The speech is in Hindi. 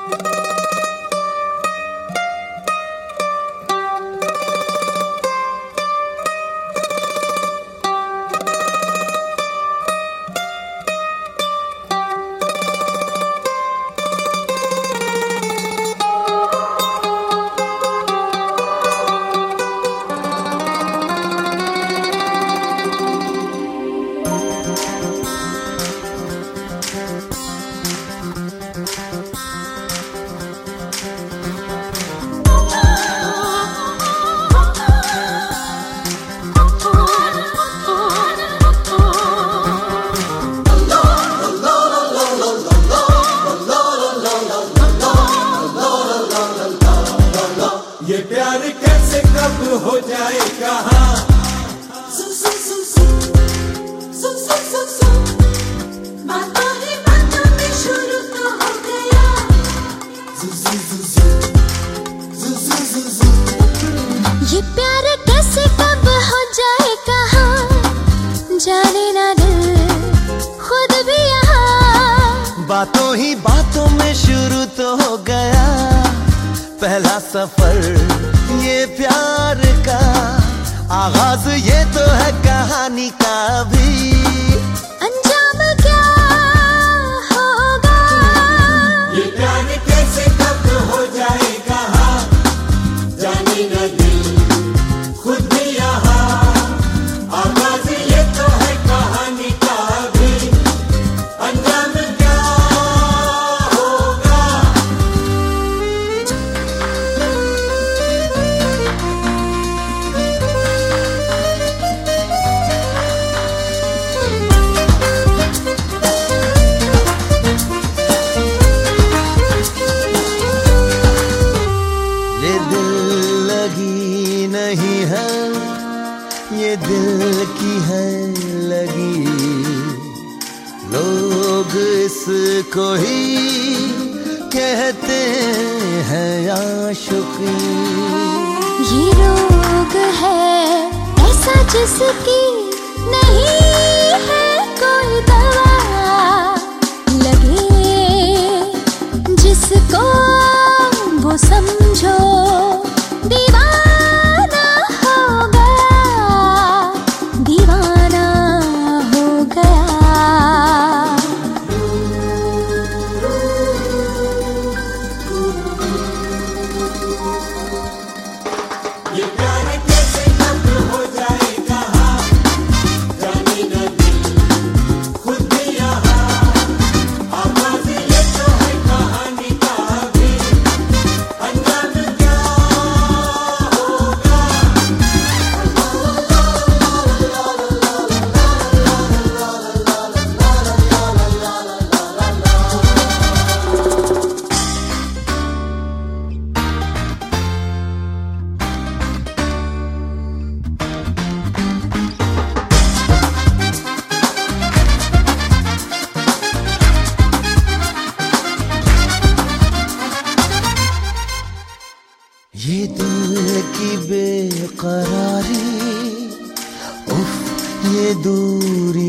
ये प्यार कैसे कब हो जाए कहाँ बातों ही बातों में शुरू तो हो गया। ये प्यार कैसे कब हो जाए कहाँ, जाने ना दिल खुद भी यहाँ। बातों ही बातों में शुरू तो हो गया पहला सफर ये प्यार का, आगाज ये तो है कहानी का भी। अंजाम क्या होगा, ये प्यार कैसे कब हो जाए कहाँ, जाने न दिल खुद भी यहाँ। आगाज ये तो है कहानी का भी, अंजाम क्या होगा। ये दिल लगी नहीं है, ये दिल की है लगी, लोग इसको ही कहते हैं आशिकी। ये रोग है ऐसा जिसकी नहीं है कोई दवा, लगे जिसको वो समझो दीवाना हो गया, दीवाना हो गया। ये प्यार कैसे कब हो जाए कहाँ, जाने न दिल खुद भी यहाँ। आवाज़ ये तो है कहानी का भी, अंजाम क्या होगा। ये दिल की बेकरारी, उफ ये दूरी